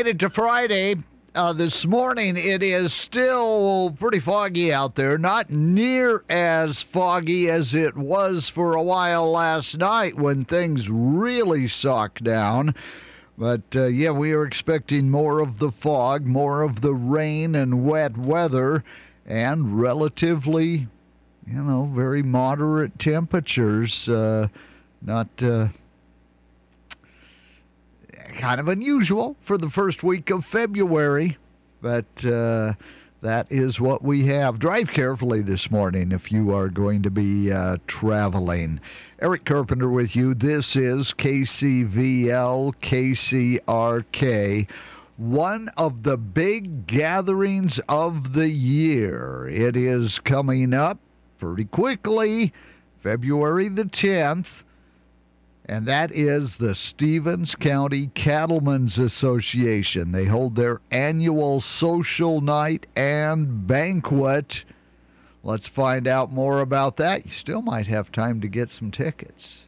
made it to Friday. This morning, it is still pretty foggy out there. Not near as foggy as it was for a while last night when things really sucked down. But, we are expecting more of the fog, more of the rain and wet weather, and relatively, very moderate temperatures. Not kind of unusual for the first week of February, but that is what we have. Drive carefully this morning if you are going to be traveling. Eric Carpenter with you. This is KCVL KCRK, one of the big gatherings of the year. It is coming up pretty quickly, February the 10th. And that is the Stevens County Cattlemen's Association. They hold their annual social night and banquet. Let's find out more about that. You still might have time to get some tickets.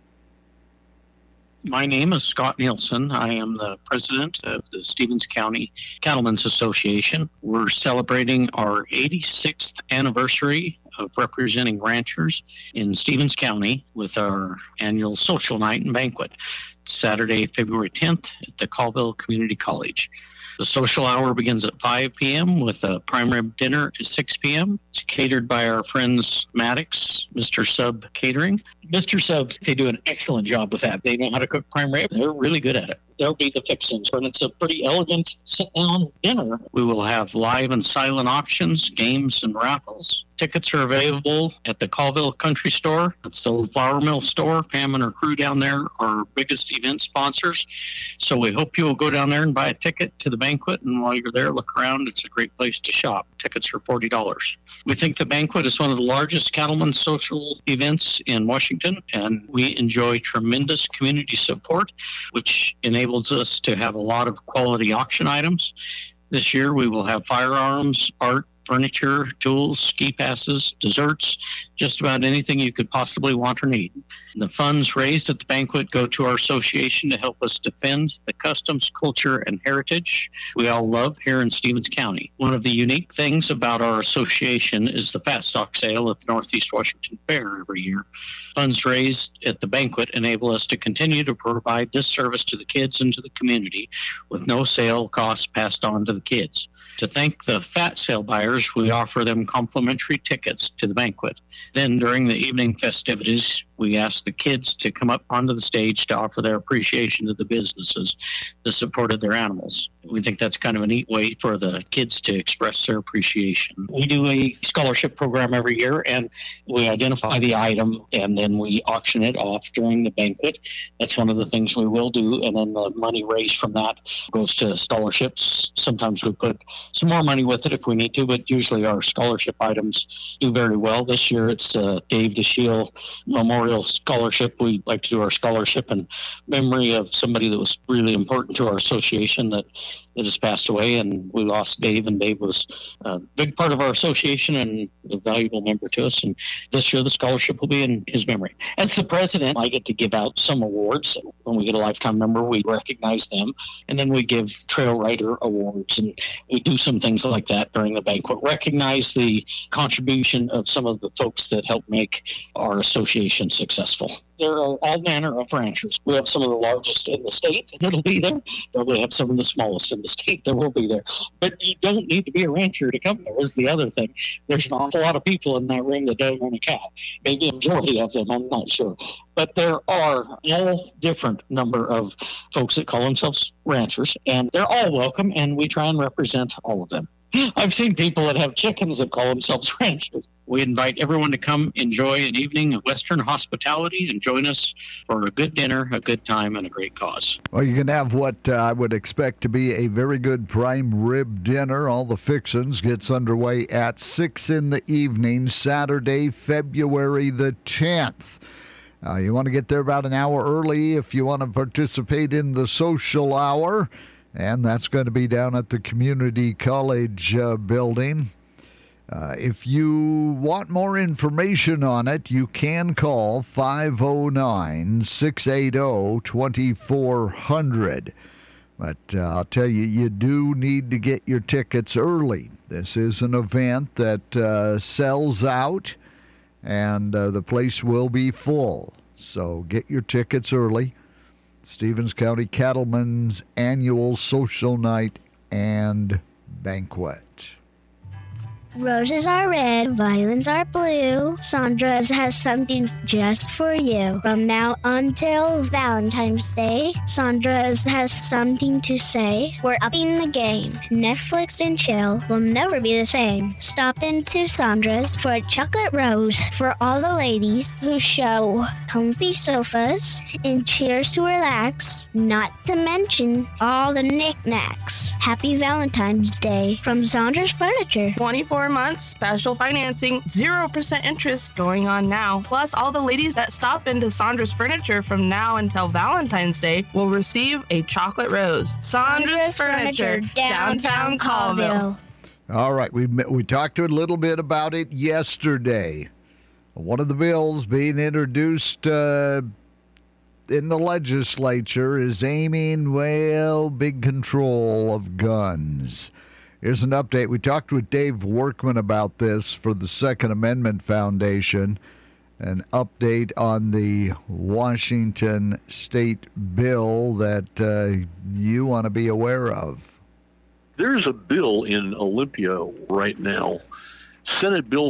My name is Scott Nielsen. I am the president of the Stevens County Cattlemen's Association. We're celebrating our 86th anniversary of representing ranchers in Stevens County with our annual social night and banquet, Saturday, February 10th at the Colville Community College. The social hour begins at 5 p.m. with a prime rib dinner at 6 p.m. It's catered by our friends Maddox, Mr. Sub Catering. Mr. Subs, they do an excellent job with that. They know how to cook prime rib. They're really good at it. They'll be the fixings, and it's a pretty elegant sit-down dinner. We will have live and silent auctions, games, and raffles. Tickets are available at the Colville Country Store. It's the Flour Mill store. Pam and her crew down there are our biggest event sponsors. So we hope you will go down there and buy a ticket to the banquet. And while you're there, look around. It's a great place to shop. Tickets are $40. We think the banquet is one of the largest cattlemen's social events in Washington, and we enjoy tremendous community support, which enables us to have a lot of quality auction items. This year we will have firearms, art, furniture, tools, ski passes, desserts, just about anything you could possibly want or need. The funds raised at the banquet go to our association to help us defend the customs, culture, and heritage we all love here in Stevens County. One of the unique things about our association is the fat stock sale at the Northeast Washington Fair every year. Funds raised at the banquet enable us to continue to provide this service to the kids and to the community with no sale costs passed on to the kids. To thank the fat sale buyers, we offer them complimentary tickets to the banquet. Then during the evening festivities, we ask the kids to come up onto the stage to offer their appreciation to the businesses that supported their animals. We think that's kind of a neat way for the kids to express their appreciation. We do a scholarship program every year, and we identify the item, and then we auction it off during the banquet. That's one of the things we will do, and then the money raised from that goes to scholarships. Sometimes we put some more money with it if we need to, but usually our scholarship items do very well. This year it's Dave DeShiel Memorial Scholarship. We like to do our scholarship in memory of somebody that was really important to our association that has passed away, and we lost Dave, and Dave was a big part of our association and a valuable member to us, and this year the scholarship will be in his memory. As the president, I get to give out some awards. When we get a lifetime member, we recognize them, and then we give trail rider awards, and we do some things like that during the banquet. Recognize the contribution of some of the folks that help make our association successful. There are all manner of ranchers. We have some of the largest in the state that'll be there. We have some of the smallest in the state that will be there. But you don't need to be a rancher to come there, is the other thing. There's an awful lot of people in that room that don't own a cow. Maybe a majority of them, I'm not sure. But there are all different number of folks that call themselves ranchers, and they're all welcome, and we try and represent all of them. I've seen people that have chickens that call themselves ranchers. We invite everyone to come enjoy an evening of Western hospitality and join us for a good dinner, a good time, and a great cause. Well, you can have what I would expect to be a very good prime rib dinner. All the fixins gets underway at 6 in the evening, Saturday, February the 10th. You want to get there about an hour early if you want to participate in the social hour, and that's going to be down at the Community College building. If you want more information on it, you can call 509-680-2400. But I'll tell you, you do need to get your tickets early. This is an event that sells out, and the place will be full. So get your tickets early. Stevens County Cattlemen's annual social night and banquet. Roses are red, violets are blue. Sandra's has something just for you. From now until Valentine's Day, Sandra's has something to say. We're upping the game. Netflix and chill will never be the same. Stop into Sandra's for a chocolate rose for all the ladies who show comfy sofas and chairs to relax, not to mention all the knickknacks. Happy Valentine's Day from Sandra's Furniture. 24 months, special financing, 0% interest going on now. Plus, all the ladies that stop into Sandra's Furniture from now until Valentine's Day will receive a chocolate rose. Sandra's Furniture, downtown Colville. All right, we talked a little bit about it yesterday. One of the bills being introduced in the legislature is aiming, big control of guns. Here's an update. We talked with Dave Workman about this for the Second Amendment Foundation. An update on the Washington state bill that you want to be aware of. There's a bill in Olympia right now, Senate Bill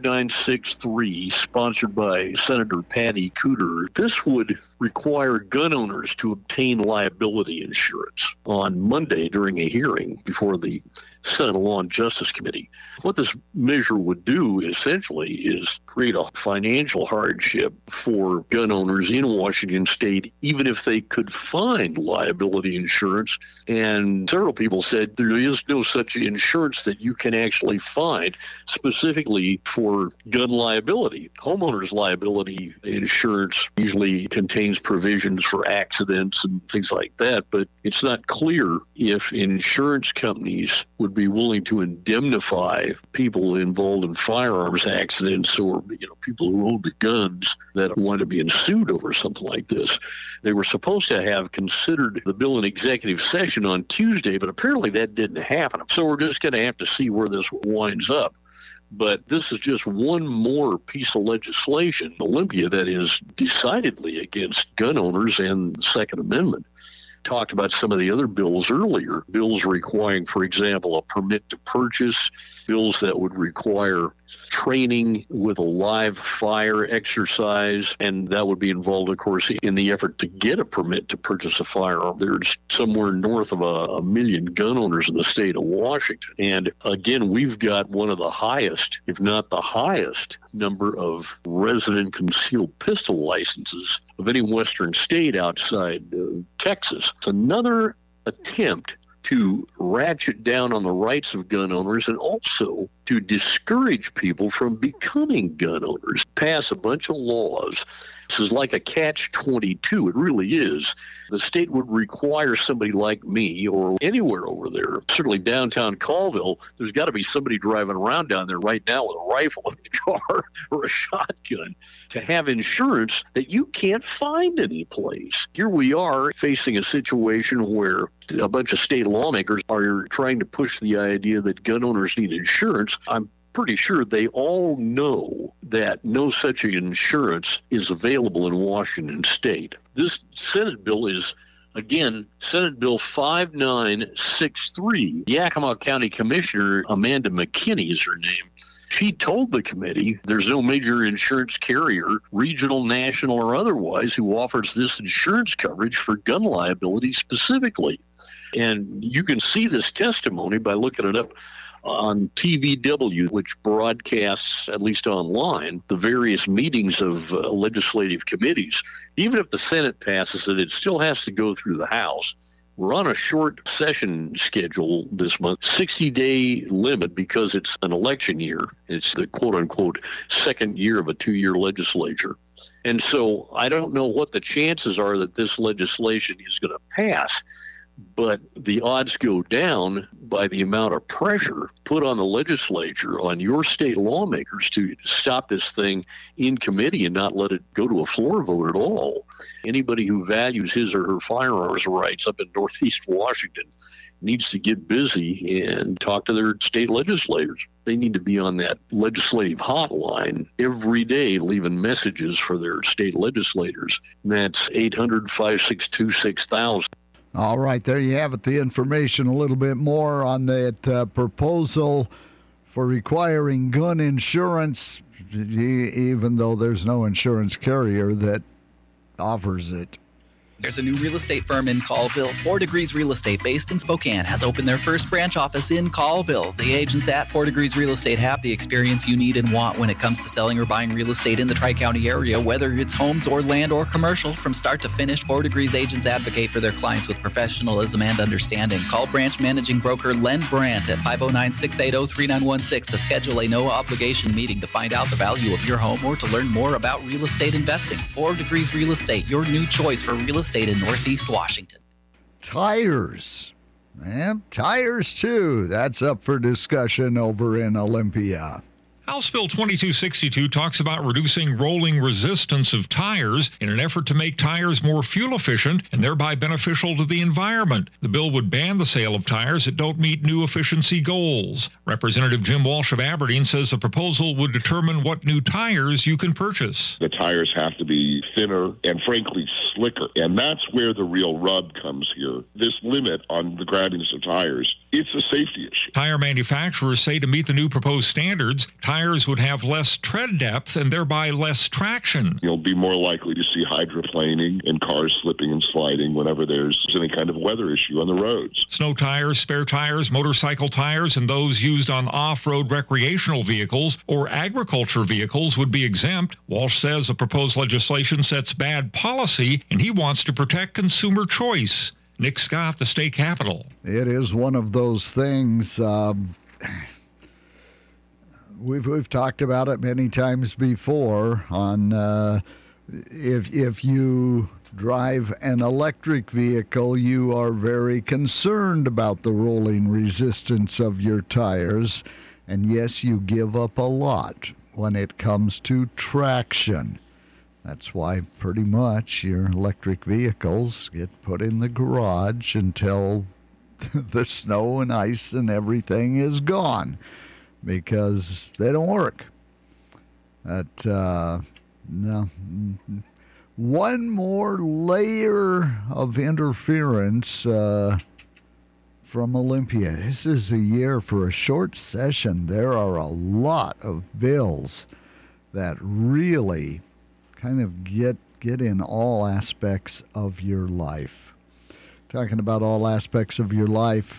5963, sponsored by Senator Patty Cooter. This would require gun owners to obtain liability insurance on Monday during a hearing before the Senate Law and Justice Committee. What this measure would do essentially is create a financial hardship for gun owners in Washington state, even if they could find liability insurance. And several people said there is no such insurance that you can actually find specifically for gun liability. Homeowners liability insurance usually contains provisions for accidents and things like that, but it's not clear if insurance companies would be willing to indemnify people involved in firearms accidents or people who own the guns that want to be sued over something like this. They were supposed to have considered the bill in executive session on Tuesday, but apparently that didn't happen. So we're just going to have to see where this winds up. But this is just one more piece of legislation in Olympia that is decidedly against gun owners and the Second Amendment. Talked about some of the other bills earlier, bills requiring, for example, a permit to purchase, bills that would require training with a live fire exercise, and that would be involved, of course, in the effort to get a permit to purchase a firearm. There's somewhere north of a million gun owners in the state of Washington. And again, we've got one of the highest, if not the highest, number of resident concealed pistol licenses of any western state outside Texas. It's another attempt to ratchet down on the rights of gun owners and also to discourage people from becoming gun owners. Pass a bunch of laws. This is like a catch-22. It really is. The state would require somebody like me or anywhere over there, certainly downtown Colville, there's got to be somebody driving around down there right now with a rifle in the car or a shotgun to have insurance that you can't find any place. Here we are facing a situation where a bunch of state lawmakers are trying to push the idea that gun owners need insurance. I'm pretty sure they all know that no such insurance is available in Washington state. This Senate bill is, again, Senate Bill 5963. Yakima County Commissioner Amanda McKinney is her name. She told the committee there's no major insurance carrier, regional, national, or otherwise, who offers this insurance coverage for gun liability specifically. And you can see this testimony by looking it up on TVW, which broadcasts, at least online, the various meetings of legislative committees. Even if the Senate passes it, it still has to go through the House. We're on a short session schedule this month, 60-day limit because it's an election year. It's the quote-unquote second year of a two-year legislature. And so I don't know what the chances are that this legislation is going to pass. But the odds go down by the amount of pressure put on the legislature, on your state lawmakers to stop this thing in committee and not let it go to a floor vote at all. Anybody who values his or her firearms rights up in Northeast Washington needs to get busy and talk to their state legislators. They need to be on that legislative hotline every day, leaving messages for their state legislators. And that's 800-562-6000. All right, there you have it. The information, a little bit more on that proposal for requiring gun insurance, even though there's no insurance carrier that offers it. There's a new real estate firm in Colville. 4 Degrees Real Estate, based in Spokane, has opened their first branch office in Colville. The agents at 4 Degrees Real Estate have the experience you need and want when it comes to selling or buying real estate in the Tri-County area, whether it's homes or land or commercial. From start to finish, 4 Degrees agents advocate for their clients with professionalism and understanding. Call branch managing broker Len Brandt at 509-680-3916 to schedule a no-obligation meeting to find out the value of your home or to learn more about real estate investing. 4 Degrees Real Estate, your new choice for real estate in Northeast Washington. Tires. And tires, too. That's up for discussion over in Olympia. House Bill 2262 talks about reducing rolling resistance of tires in an effort to make tires more fuel efficient and thereby beneficial to the environment. The bill would ban the sale of tires that don't meet new efficiency goals. Representative Jim Walsh of Aberdeen says the proposal would determine what new tires you can purchase. The tires have to be thinner and, frankly, slicker. And that's where the real rub comes here. This limit on the grindiness of tires, it's a safety issue. Tire manufacturers say to meet the new proposed standards, tires would have less tread depth and thereby less traction. You'll be more likely to see hydroplaning and cars slipping and sliding whenever there's any kind of weather issue on the roads. Snow tires, spare tires, motorcycle tires, and those used on off-road recreational vehicles or agriculture vehicles would be exempt. Walsh says the proposed legislation sets bad policy, and he wants to protect consumer choice. Nick Scott, the state capitol. It is one of those things. We've talked about it many times before. On if you drive an electric vehicle, you are very concerned about the rolling resistance of your tires, and yes, you give up a lot when it comes to traction. That's why pretty much your electric vehicles get put in the garage until the snow and ice and everything is gone, because they don't work. No. One more layer of interference from Olympia. This is a year for a short session. There are a lot of bills that really kind of get in all aspects of your life. Talking about all aspects of your life,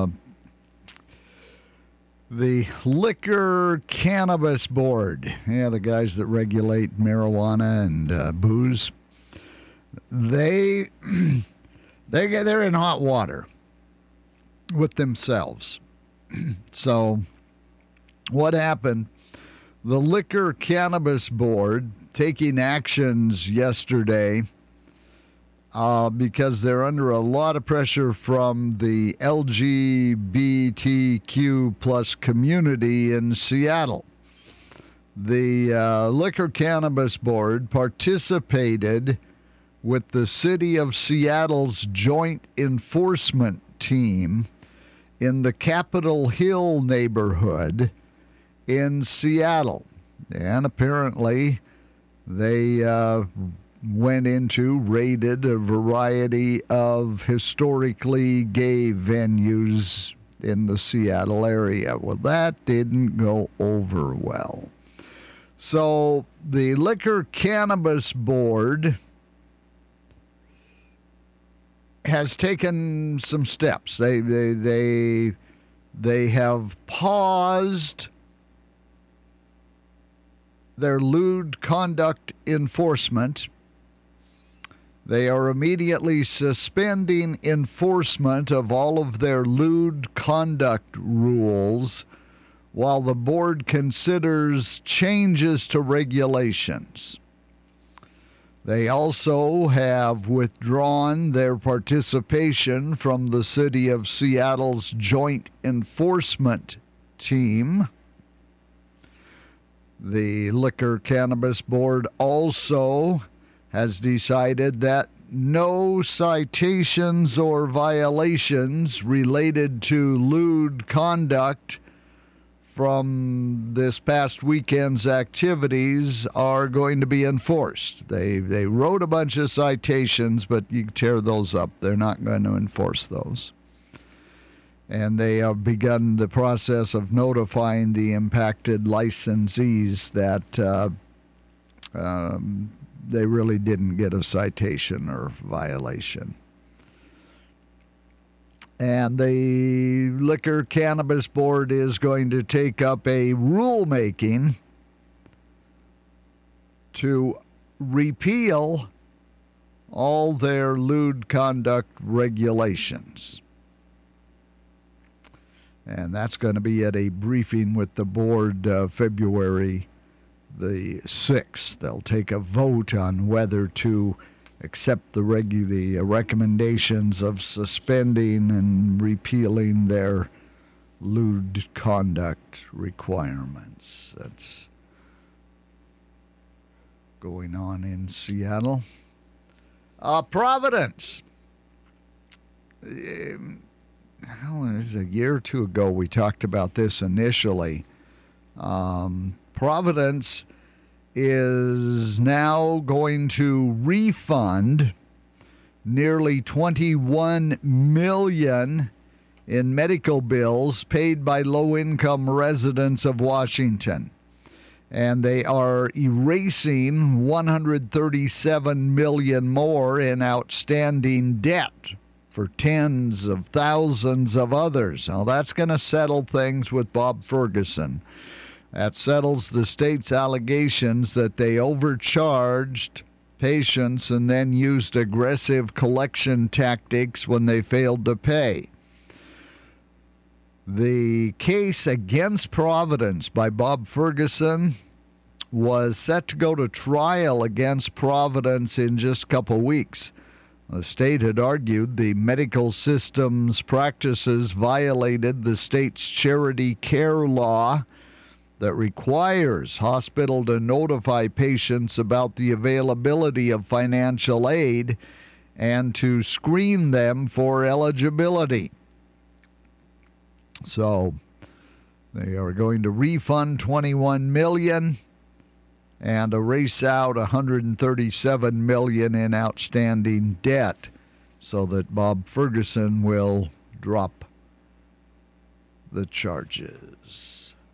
the Liquor Cannabis Board, the guys that regulate marijuana and booze, they're in hot water with themselves. So what happened? The Liquor Cannabis Board taking actions yesterday because they're under a lot of pressure from the LGBTQ plus community in Seattle. The Liquor Cannabis Board participated with the City of Seattle's joint enforcement team in the Capitol Hill neighborhood in Seattle. And apparently they raided a variety of historically gay venues in the Seattle area. Well, that didn't go over well. So the Liquor Cannabis Board has taken some steps. They have paused their lewd conduct enforcement. They are immediately suspending enforcement of all of their lewd conduct rules while the board considers changes to regulations. They also have withdrawn their participation from the City of Seattle's Joint Enforcement Team. The Liquor Cannabis Board also has decided that no citations or violations related to lewd conduct from this past weekend's activities are going to be enforced. They wrote a bunch of citations, but you tear those up. They're not going to enforce those. And they have begun the process of notifying the impacted licensees that they really didn't get a citation or violation. And the Liquor Cannabis Board is going to take up a rulemaking to repeal all their lewd conduct regulations. And that's going to be at a briefing with the board February the 6th. They'll take a vote on whether to accept the recommendations of suspending and repealing their lewd conduct requirements. That's going on in Seattle. Providence. It was a year or two ago we talked about this initially. Providence is now going to refund nearly $21 million in medical bills paid by low-income residents of Washington. And they are erasing $137 million more in outstanding debt for tens of thousands of others. Now, that's going to settle things with Bob Ferguson. That settles the state's allegations that they overcharged patients and then used aggressive collection tactics when they failed to pay. The case against Providence by Bob Ferguson was set to go to trial against Providence in just a couple weeks. The state had argued the medical system's practices violated the state's charity care law that requires hospital to notify patients about the availability of financial aid and to screen them for eligibility. So they are going to refund $21 million and erase out $137 million in outstanding debt so that Bob Ferguson will drop the charges.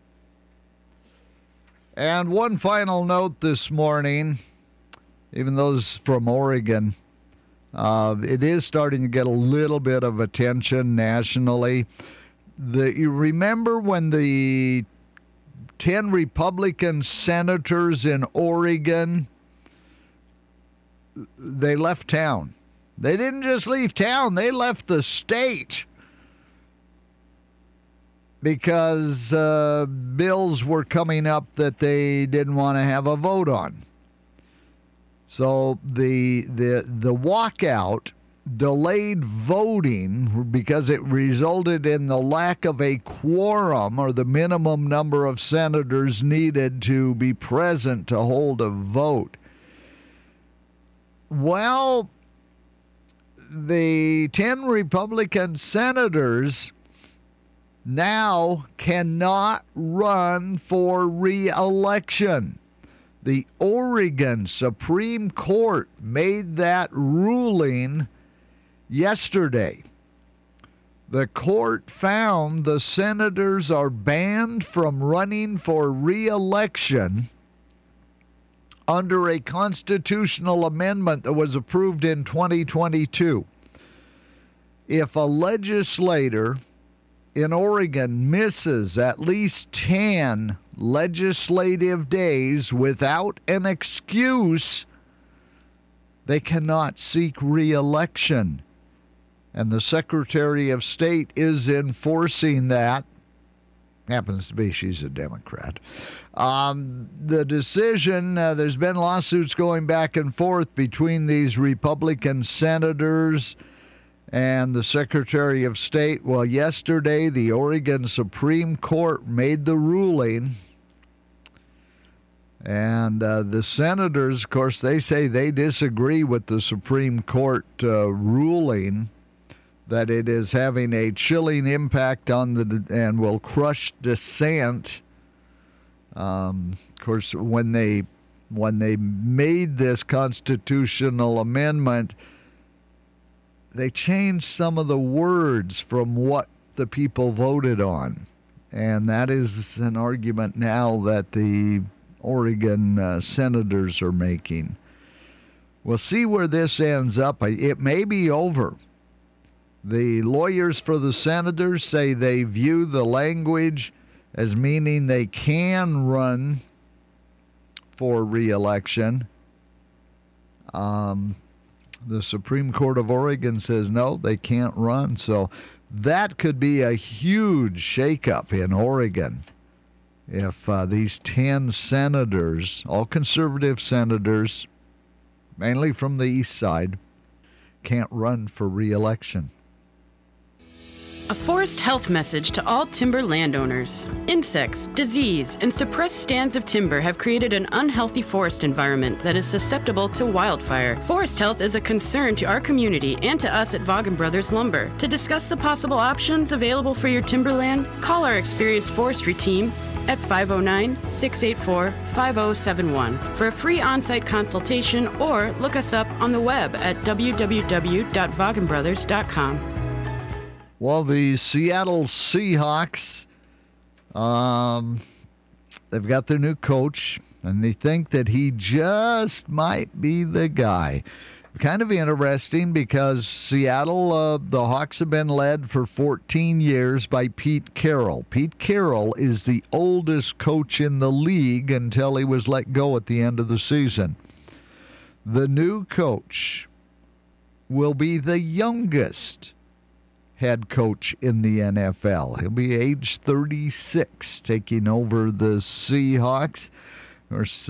And one final note this morning, even those from Oregon, it is starting to get a little bit of attention nationally. You remember when the 10 Republican senators in Oregon, they left town. They didn't just leave town, they left the state because bills were coming up that they didn't want to have a vote on. So the walkout delayed voting because it resulted in the lack of a quorum, or the minimum number of senators needed to be present to hold a vote. Well, the 10 Republican senators now cannot run for re-election. The Oregon Supreme Court made that ruling yesterday. The court found the senators are banned from running for re-election under a constitutional amendment that was approved in 2022. If a legislator in Oregon misses at least 10 legislative days without an excuse, they cannot seek re-election. And the Secretary of State is enforcing that Happens to be she's a Democrat. The decision, there's been lawsuits going back and forth between these Republican senators and the Secretary of State. Well, yesterday, the Oregon Supreme Court made the ruling. And the senators, of course, they say they disagree with the Supreme Court ruling that it is having a chilling impact on and will crush dissent. Of course, when they made this constitutional amendment, they changed some of the words from what the people voted on. And that is an argument now that the Oregon senators are making. We'll see where this ends up. It may be over. The lawyers for the senators say they view the language as meaning they can run for re-election. The Supreme Court of Oregon says no, they can't run. So that could be a huge shakeup in Oregon if these 10 senators, all conservative senators, mainly from the east side, can't run for re-election. A forest health message to all timber landowners. Insects, disease, and suppressed stands of timber have created an unhealthy forest environment that is susceptible to wildfire. Forest health is a concern to our community and to us at Vaughan Brothers Lumber. To discuss the possible options available for your timberland, call our experienced forestry team at 509-684-5071 for a free on-site consultation, or look us up on the web at www.vaughanbrothers.com. Well, the Seattle Seahawks, they've got their new coach, and they think that he just might be the guy. Kind of interesting because Seattle, the Hawks have been led for 14 years by Pete Carroll. Pete Carroll is the oldest coach in the league until he was let go at the end of the season. The new coach will be the youngest head coach in the NFL. He'll be age 36, taking over the Seahawks. Of course,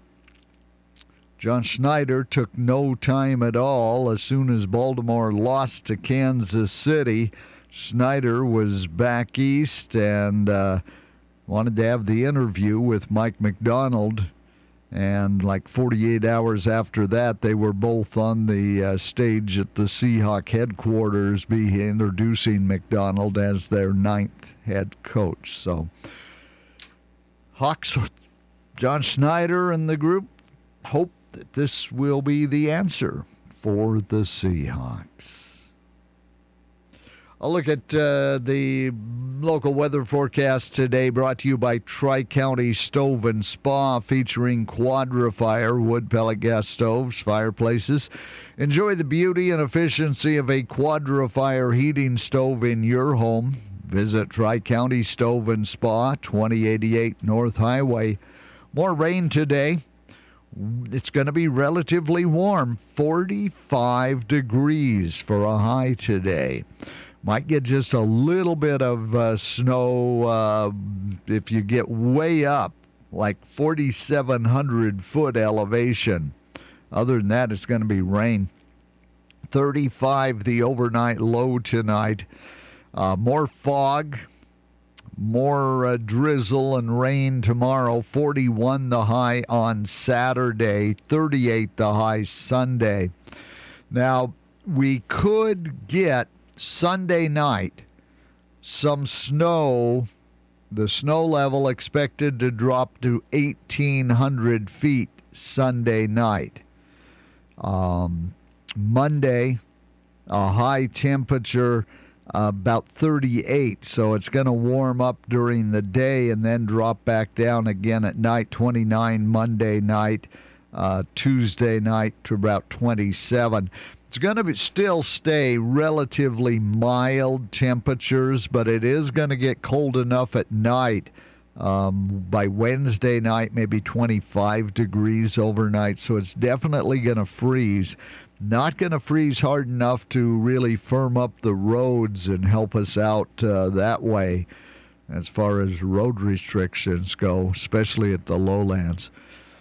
John Schneider took no time at all. As soon as Baltimore lost to Kansas City, Schneider was back east and wanted to have the interview with Mike Macdonald. And like 48 hours after that, they were both on the stage at the Seahawk headquarters, introducing Macdonald as their 9th head coach. So Hawks, John Schneider and the group hope that this will be the answer for the Seahawks. I'll look at the local weather forecast today, brought to you by Tri-County Stove and Spa, featuring Quadra-Fire wood pellet gas stoves, fireplaces. Enjoy the beauty and efficiency of a Quadra-Fire heating stove in your home. Visit Tri-County Stove and Spa, 2088 North Highway. More rain today. It's going to be relatively warm, 45 degrees for a high today. Might get just a little bit of snow if you get way up, like 4,700 foot elevation. Other than that, it's going to be rain. 35 the overnight low tonight. More fog, more drizzle and rain tomorrow. 41 the high on Saturday, 38 the high Sunday. Now, we could get Sunday night some snow. The snow level expected to drop to 1,800 feet Sunday night. Monday, a high temperature about 38, so it's going to warm up during the day and then drop back down again at night. 29 Monday night, Tuesday night to about 27. It's going to still stay relatively mild temperatures, but it is going to get cold enough at night. By Wednesday night, maybe 25 degrees overnight, so it's definitely going to freeze. Not going to freeze hard enough to really firm up the roads and help us out that way. as far as road restrictions go, especially at the lowlands.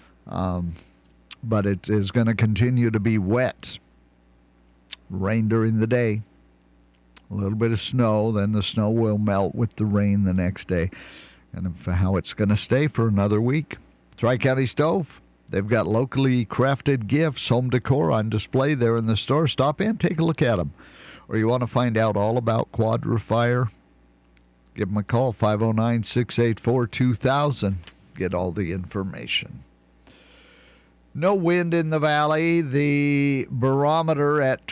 But it is going to continue to be wet. Rain during the day. A little bit of snow, then the snow will melt with the rain the next day. And for how it's going to stay for another week. Tri-County Stove, they've got locally crafted gifts, home decor on display there in the store. Stop in, take a look at them. Or you want to find out all about Quadra-Fire, give them a call, 509-684-2000. Get all the information. No wind in the valley. The barometer at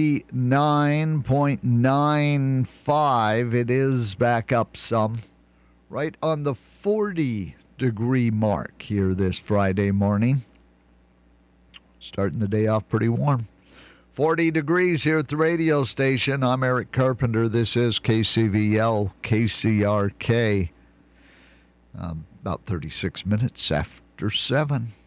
29.95. It is back up some. Right on the 40-degree mark here this Friday morning. Starting the day off pretty warm. 40 degrees here at the radio station. I'm Eric Carpenter. This is KCVL, KCRK. About 36 minutes after 7.